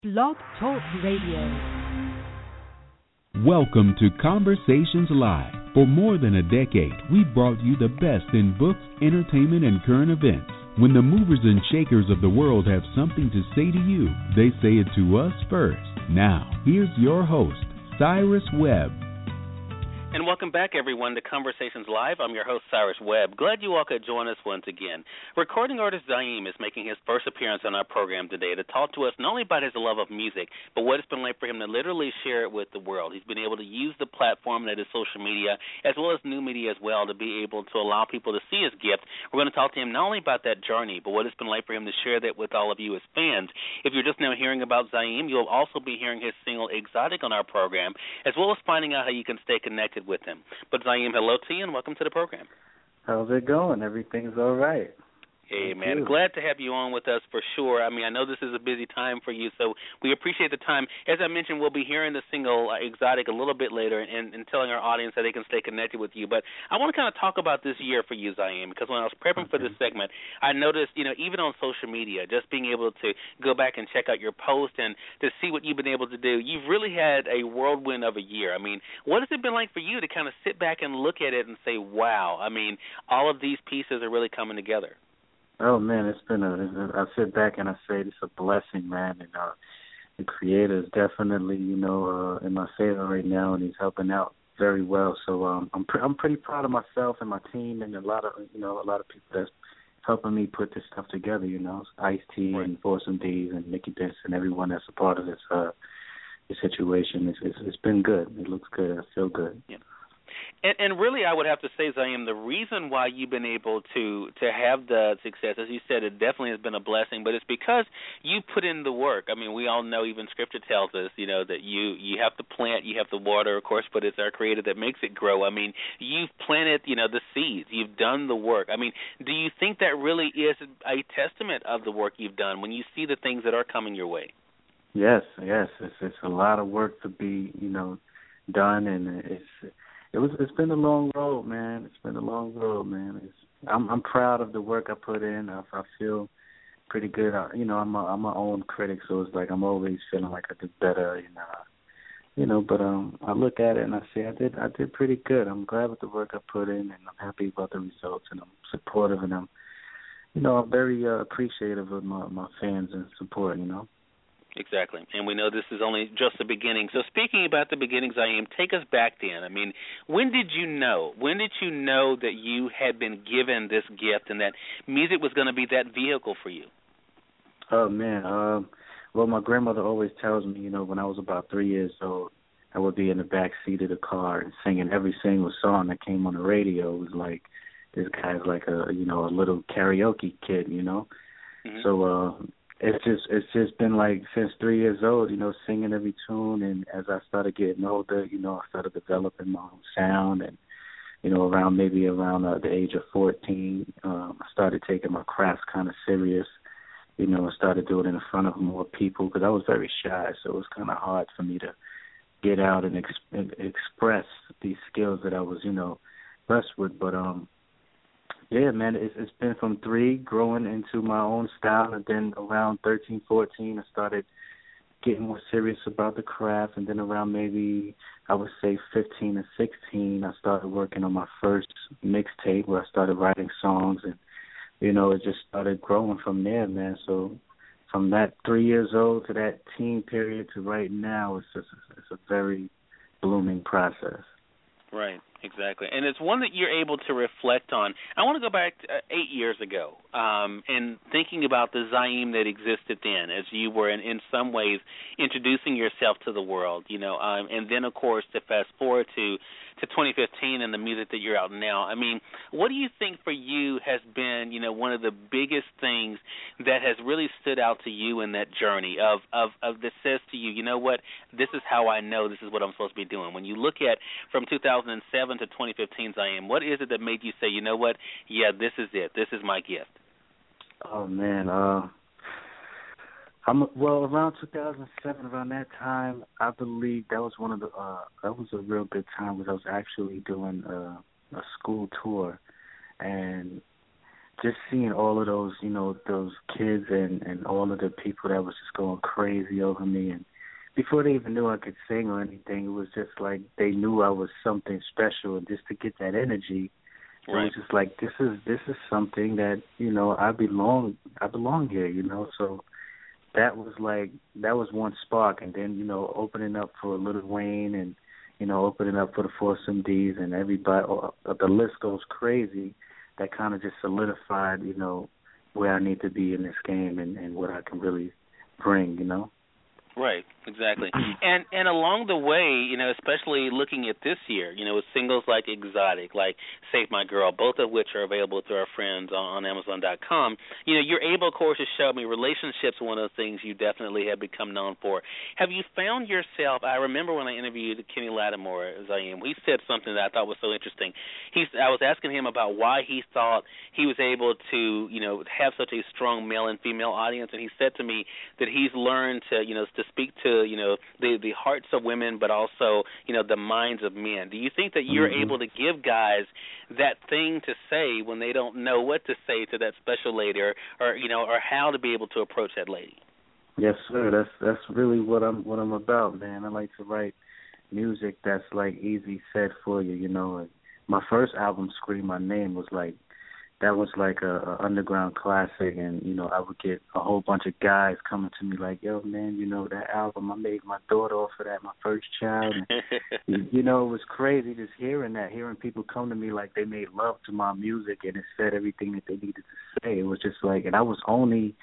Blog Talk Radio. Welcome to Conversations Live. For more than a decade, we've brought you the best in books, entertainment, and current events. When the movers and shakers of the world have something to say to you, they say it to us first. Now, here's your host, Cyrus Webb. And welcome back, everyone, to Conversations Live. I'm your host, Cyrus Webb. Glad you all could join us once again. Recording artist Zaim is making his first appearance on our program today to talk to us not only about his love of music, but what it's been like for him to literally share it with the world. He's been able to use the platform that is social media, as well as new media as well, to be able to allow people to see his gift. We're going to talk to him not only about that journey, but what it's been like for him to share that with all of you as fans. If you're just now hearing about Zaim, you'll also be hearing his single, Exotic, on our program, as well as finding out how you can stay connected with him. But Zaim, hello to you and welcome to the program. How's it going? Everything's all right. Hey, man, glad to have you on with us for sure. I mean, I know this is a busy time for you, so we appreciate the time. As I mentioned, we'll be hearing the single Exotic a little bit later and telling our audience that they can stay connected with you. But I want to kind of talk about this year for you, Zaim, because when I was prepping for this segment, I noticed, even on social media, just being able to go back and check out your post and to see what you've been able to do, you've really had a whirlwind of a year. I mean, what has it been like for you to kind of sit back and look at it and say, wow, I mean, all of these pieces are really coming together? Oh, man, I sit back and I say it's a blessing, man. And the Creator is definitely, in my favor right now, and He's helping out very well. So I'm pretty proud of myself and my team and a lot of people that's helping me put this stuff together, Ice-T and Foursome D's and Nikki Denson and everyone that's a part of this situation. It's been good. It looks good. I feel good. Yeah. And really, I would have to say, Zaim, the reason why you've been able to have the success, as you said, it definitely has been a blessing, but it's because you put in the work. I mean, we all know, even Scripture tells us, that you have to plant, you have to water, of course, but it's our Creator that makes it grow. I mean, you've planted, the seeds. You've done the work. I mean, do you think that really is a testament of the work you've done when you see the things that are coming your way? Yes. It's a lot of work to be, done, and It's been a long road, man. I'm proud of the work I put in. I feel pretty good. I'm my own critic, so it's like I'm always feeling like I did better, But I look at it and I say I did pretty good. I'm glad with the work I put in, and I'm happy about the results, and I'm supportive, and I'm very appreciative of my fans and support, Exactly, and we know this is only just the beginning. So speaking about the beginnings, Zaim, take us back then. I mean, when did you know? When did you know that you had been given this gift and that music was going to be that vehicle for you? Oh, man. Well, my grandmother always tells me, when I was about 3 years old, I would be in the back seat of the car and singing every single song that came on the radio. It was like, this guy's like a little karaoke kid, Mm-hmm. So, It's just been like since 3 years old, singing every tune, and as I started getting older, I started developing my own sound, and around the age of 14, I started taking my craft kind of serious. I started doing it in front of more people because I was very shy, so it was kind of hard for me to get out and express these skills that I was, blessed with, but yeah, man, it's been from 3 growing into my own style, and then around 13, 14, I started getting more serious about the craft, and then around maybe, I would say 15 and 16, I started working on my first mixtape where I started writing songs, and, it just started growing from there, man. So from that 3 years old to that teen period to right now, it's a very blooming process. Right, exactly. And it's one that you're able to reflect on. I want to go back 8 years ago and thinking about the Zaim that existed then as you were, in some ways, introducing yourself to the world, and then, of course, to fast forward to 2015 and the music that you're out now. I mean, what do you think for you has been, one of the biggest things that has really stood out to you in that journey of that says to you, you know what, this is how I know this is what I'm supposed to be doing? When you look at from 2007 to 2015, Zaim, what is it that made you say, you know what, yeah, this is it, this is my gift? Oh, man, around 2007, around that time, I believe that was that was a real good time because I was actually doing a school tour, and just seeing all of those, those kids and all of the people that was just going crazy over me, and before they even knew I could sing or anything, it was just like they knew I was something special, and just to get that energy, it was just like this is something that I belong here, So that was one spark, and then opening up for Lil Wayne and opening up for the Force MDs and everybody, the list goes crazy. That kind of just solidified, where I need to be in this game and what I can really bring, Right, exactly. And along the way, especially looking at this year, with singles like Exotic, like Save My Girl, both of which are available through our friends on Amazon.com, you're able, of course, to show me relationships are one of the things you definitely have become known for. Have you found yourself, I remember when I interviewed Kenny Lattimore, Zaim, he said something that I thought was so interesting. I was asking him about why he thought he was able to, have such a strong male and female audience, and he said to me that he's learned to speak to the hearts of women, but also the minds of men. Do you think that you're able to give guys that thing to say when they don't know what to say to that special lady, or how to be able to approach that lady? Yes, sir. That's really what I'm about, man. I like to write music that's like easy said for you, And my first album, Scream My Name, was like a underground classic, and I would get a whole bunch of guys coming to me like, yo, man, that album, I made my daughter off of that, my first child, and it was crazy just hearing people come to me like they made love to my music and it said everything that they needed to say. It was just like, and I was only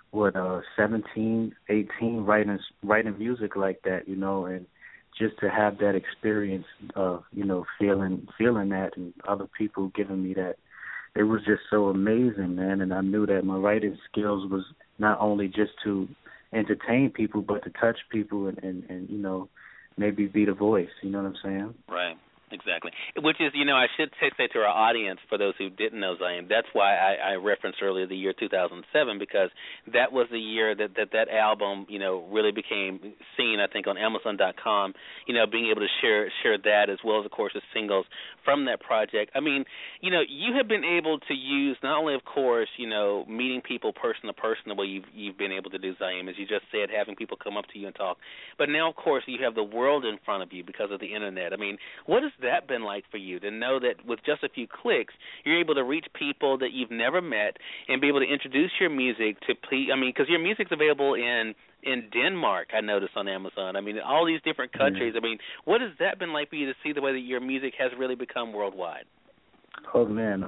17, 18 writing music like that, and just to have that experience of feeling that, and other people giving me that. It was just so amazing, man, and I knew that my writing skills was not only just to entertain people, but to touch people and maybe be the voice, you know what I'm saying? Right. Exactly. Which is, I should say to our audience, for those who didn't know Zaim, that's why I referenced earlier the year 2007, because that was the year that album, really became seen, I think, on Amazon.com, being able to share that as well as, of course, the singles from that project. I mean, you have been able to use not only, of course, meeting people person to person the way you've been able to do, Zaim, as you just said, having people come up to you and talk. But now, of course, you have the world in front of you because of the Internet. I mean, what is that been like for you to know that with just a few clicks you're able to reach people that you've never met and be able to introduce your music to because your music's available in Denmark, I noticed, on Amazon. I mean, all these different countries. I mean, what has that been like for you to see the way that your music has really become worldwide? Oh man,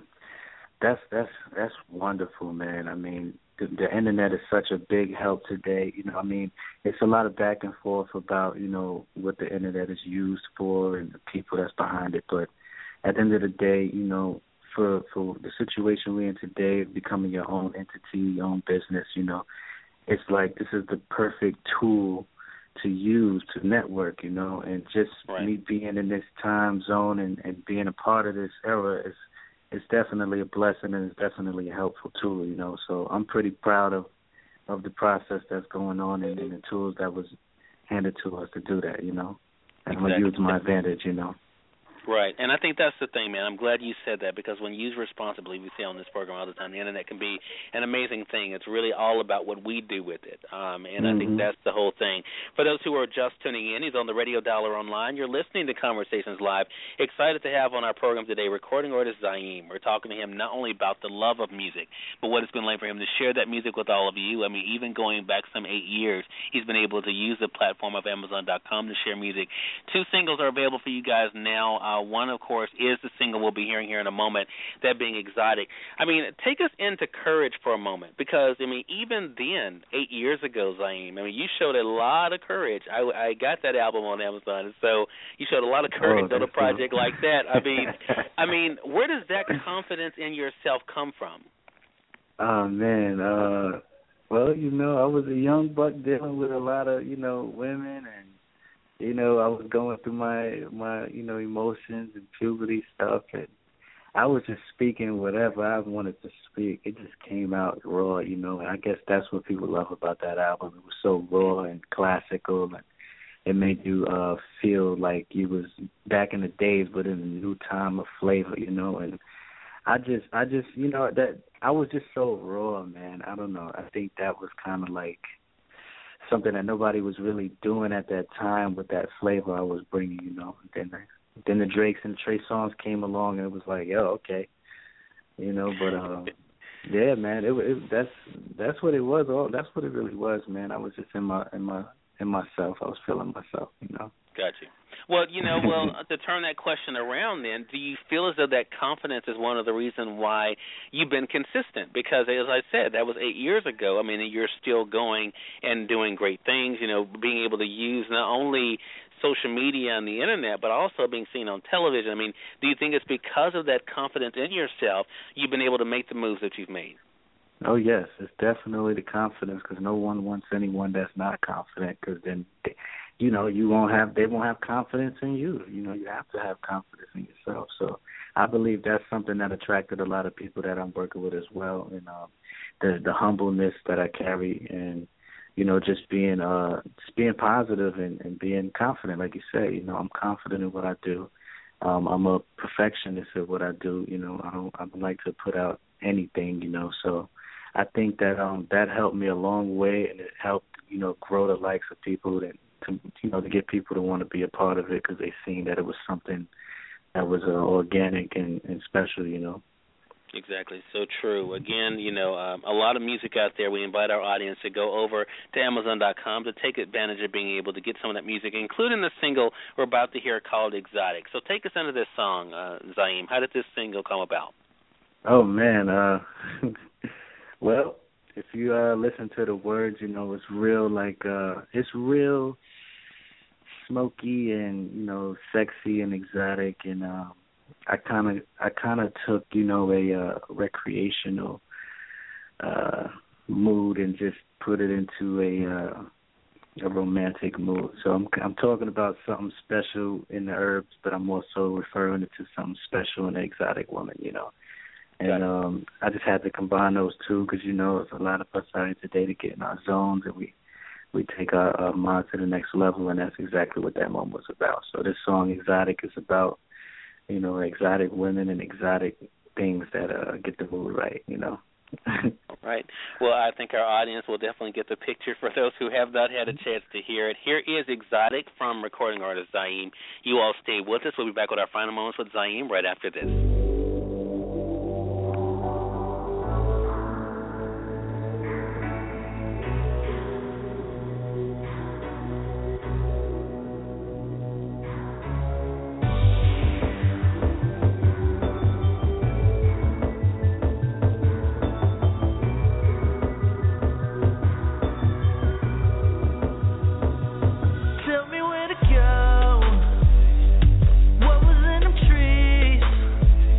that's wonderful, man. I mean, the Internet is such a big help today. It's a lot of back and forth about, what the Internet is used for and the people that's behind it. But at the end of the day, for the situation we're in today, becoming your own entity, your own business, it's like this is the perfect tool to use to network, and just me being in this time zone and being a part of this era is it's definitely a blessing, and it's definitely a helpful tool, So I'm pretty proud of the process that's going on and the tools that was handed to us to do that, And I'm going to use my advantage, Right, and I think that's the thing, man. I'm glad you said that, because when used responsibly, we say on this program all the time, the Internet can be an amazing thing. It's really all about what we do with it, and I think that's the whole thing. For those who are just tuning in, he's on the Radio Dollar Online. You're listening to Conversations Live. Excited to have on our program today recording artist Zaim. We're talking to him not only about the love of music, but what it's been like for him to share that music with all of you. I mean, even going back some 8 years, he's been able to use the platform of Amazon.com to share music. 2 singles are available for you guys now. One, of course, is the single we'll be hearing here in a moment, that being Exotic. I mean, take us into Courage for a moment, because, even then, 8 years ago, Zaim, you showed a lot of courage. I got that album on Amazon, so you showed a lot of courage on a project like that. I mean, where does that confidence in yourself come from? Oh, man. Well, I was a young buck dealing with a lot of, women, and I was going through my emotions and puberty stuff, and I was just speaking whatever I wanted to speak. It just came out raw, and I guess that's what people love about that album. It was so raw and classical, and it made you feel like you was back in the days, but in a new time of flavor, and I just, you know, that I was just so raw, man. I don't know. I think that was kind of like something that nobody was really doing at that time with that flavor I was bringing, you know. Then the Drakes and Trey Songz came along, and it was like, yo, okay, you know. But yeah, man, that's what it was. That's what it really was, man. I was just in myself. I was feeling myself, you know. Gotcha. Well, you know, to turn that question around then, do you feel as though that confidence is one of the reasons why you've been consistent? Because, as I said, that was 8 years ago. I mean, you're still going and doing great things, you know, being able to use not only social media and the Internet, but also being seen on television. I mean, do you think it's because of that confidence in yourself you've been able to make the moves that you've made? Oh, yes, it's definitely the confidence, because no one wants anyone that's not confident, because then, you know, they won't have confidence in you. You know, you have to have confidence in yourself. So I believe that's something that attracted a lot of people that I'm working with as well, and the humbleness that I carry, and, you know, just being positive and being confident, like you say. You know, I'm confident in what I do. I'm a perfectionist at what I do. You know, I don't like to put out anything, you know. So I think that that helped me a long way, and it helped, you know, grow the likes of people to get people to want to be a part of it, because they seen that it was something that was organic and special, you know. Exactly, so true. Again, you know, a lot of music out there. We invite our audience to go over to Amazon.com to take advantage of being able to get some of that music, including the single we're about to hear called Exotic. So take us into this song, Zaim. How did this single come about? Oh, man. Well, if you listen to the words, you know, it's real smoky and, you know, sexy and exotic, and I kind of took, you know, a recreational mood and just put it into a romantic mood. So I'm talking about something special in the herbs, but I'm also referring it to something special in the exotic woman, you know. And I just had to combine those two, because, you know, there's a lot of us out here today to get in our zones, and we take our mind to the next level, and that's exactly what that moment was about. So this song, Exotic, is about, you know, exotic women and exotic things that get the mood right, you know. Right. Well, I think our audience will definitely get the picture for those who have not had a chance to hear it. Here is Exotic from recording artist Zaim. You all stay with us. We'll be back with our final moments with Zaim right after this. Tell me where to go. What was in them trees?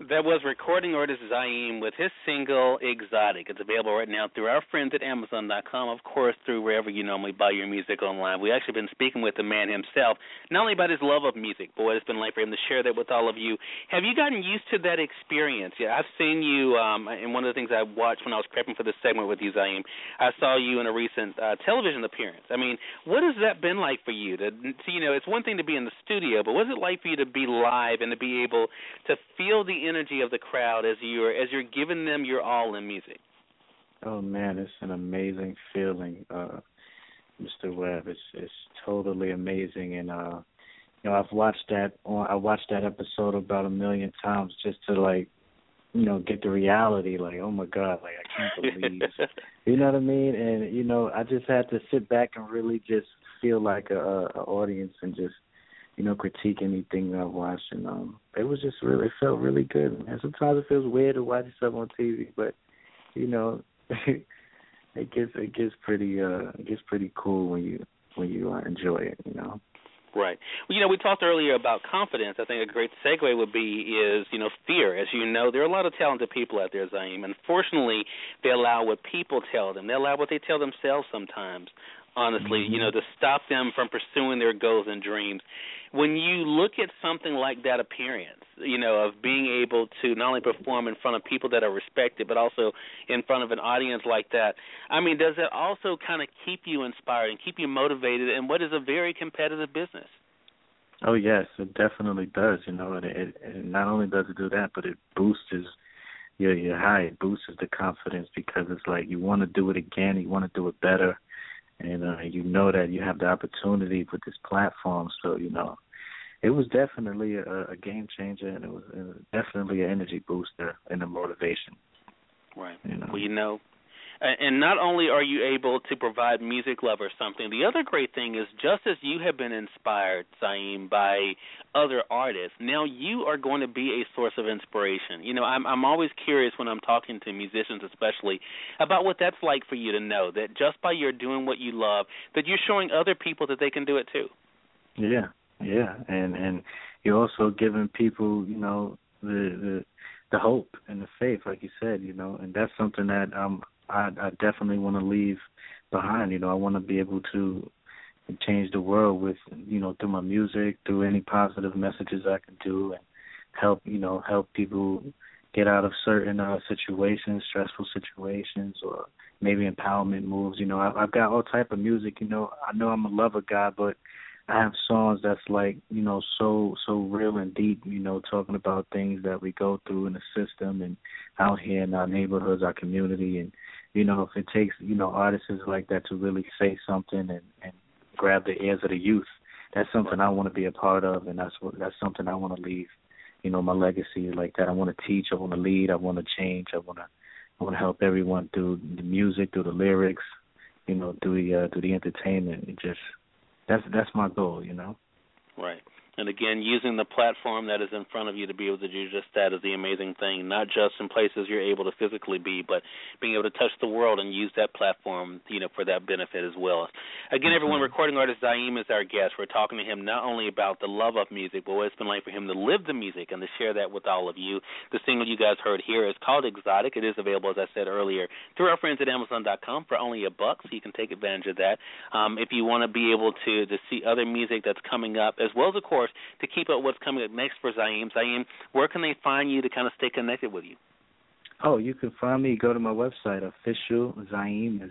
That was recording artist Zaim with his single, Exotic. It's available right now through our friends at Amazon.com, of course, through wherever you normally buy your music online. We've actually been speaking with the man himself, not only about his love of music, but what it's been like for him to share that with all of you. Have you gotten used to that experience? Yeah, I've seen you, and one of the things I watched when I was prepping for this segment with you, Zaim, I saw you in a recent television appearance. I mean, what has that been like for you? It's one thing to be in the studio, but what's it like for you to be live and to be able to feel the energy of the crowd as you're giving them your all in music? Oh man, it's an amazing feeling, Mr. Webb. It's totally amazing, and I've watched that episode about 1 million times just to get the reality. Like, oh my God, like I can't believe, you know what I mean? And I just had to sit back and really just feel like a audience and just critique anything that I've watched, and it felt really good. And sometimes it feels weird to watch yourself on TV, but it gets pretty cool when you enjoy it. Right. Well, we talked earlier about confidence. I think a great segue would be fear. As you know, there are a lot of talented people out there, Zaim. Unfortunately, they allow what people tell them. They allow what they tell themselves sometimes, honestly, to stop them from pursuing their goals and dreams. When you look at something like that appearance, of being able to not only perform in front of people that are respected, but also in front of an audience like that, I mean, does it also kind of keep you inspired and keep you motivated in what is a very competitive business? Oh, yes, it definitely does, and it not only does it do that, but it boosts your high. It boosts the confidence because it's like you want to do it again, you want to do it better. And you know that you have the opportunity with this platform. So, it was definitely a game changer, and it was definitely an energy booster and a motivation. Right. Well, and not only are you able to provide music lovers something, the other great thing is just as you have been inspired, Zaim, by other artists, now you are going to be a source of inspiration. I'm always curious when I'm talking to musicians especially about what that's like for you to know that just by you're doing what you love, that you're showing other people that they can do it too. Yeah, and you're also giving people, the hope and the faith, like you said, and that's something that I definitely want to leave behind. I want to be able to change the world with, through my music, through any positive messages I can do, and help people get out of certain situations, stressful situations, or maybe empowerment moves. I've got all type of music. I know I'm a lover guy, but I have songs that's like, so real and deep, talking about things that we go through in the system and out here in our neighborhoods, our community. And, if it takes, artists like that to really say something and grab the ears of the youth, that's something I want to be a part of, and that's something I want to leave, my legacy like that. I want to teach, I want to lead, I want to change, I want to help everyone through the music, through the lyrics, through the entertainment. That's my goal, Right. And again, using the platform that is in front of you to be able to do just that is the amazing thing, not just in places you're able to physically be, but being able to touch the world and use that platform, for that benefit as well. Again, everyone, recording artist Zaim is our guest. We're talking to him not only about the love of music, but what it's been like for him to live the music and to share that with all of you. The single you guys heard here is called Exotic. It is available, as I said earlier, through our friends at Amazon.com for only $1, so you can take advantage of that. If you want to be able to see other music that's coming up, as well as, of course, to keep up what's coming up next for Zaim. Zaim, where can they find you to kind of stay connected with you? Oh, you can find me. Go to my website, officialzaime,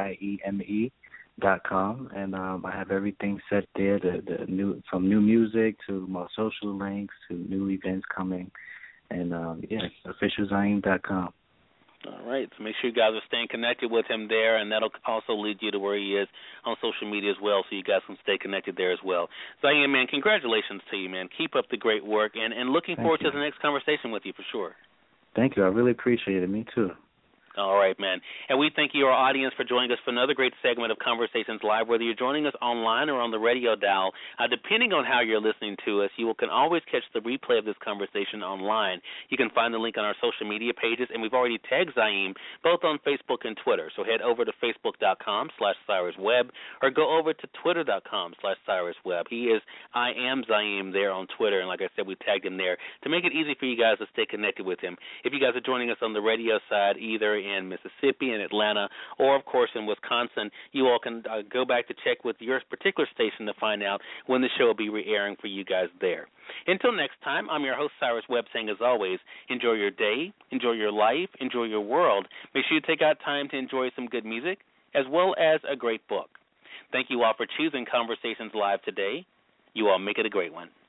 ZIEME.com, and I have everything set there. From new music to my social links to new events coming, and officialzaime.com. All right, so make sure you guys are staying connected with him there, and that'll also lead you to where he is on social media as well, so you guys can stay connected there as well. Zaim, man, congratulations to you, man. Keep up the great work, and looking forward to the next conversation with you for sure. Thank you. I really appreciate it. Me too. All right, man. And we thank you, our audience, for joining us for another great segment of Conversations Live. Whether you're joining us online or on the radio dial, depending on how you're listening to us, you can always catch the replay of this conversation online. You can find the link on our social media pages, and we've already tagged Zaim both on Facebook and Twitter. So head over to Facebook.com/CyrusWebb or go over to Twitter.com/CyrusWebb. He is I Am Zaim there on Twitter, and like I said, we tagged him there to make it easy for you guys to stay connected with him. If you guys are joining us on the radio side, either in Mississippi and Atlanta or, of course, in Wisconsin, you all can go back to check with your particular station to find out when the show will be re-airing for you guys there. Until next time, I'm your host, Cyrus Webb, saying, as always, enjoy your day, enjoy your life, enjoy your world. Make sure you take out time to enjoy some good music as well as a great book. Thank you all for choosing Conversations Live today. You all make it a great one.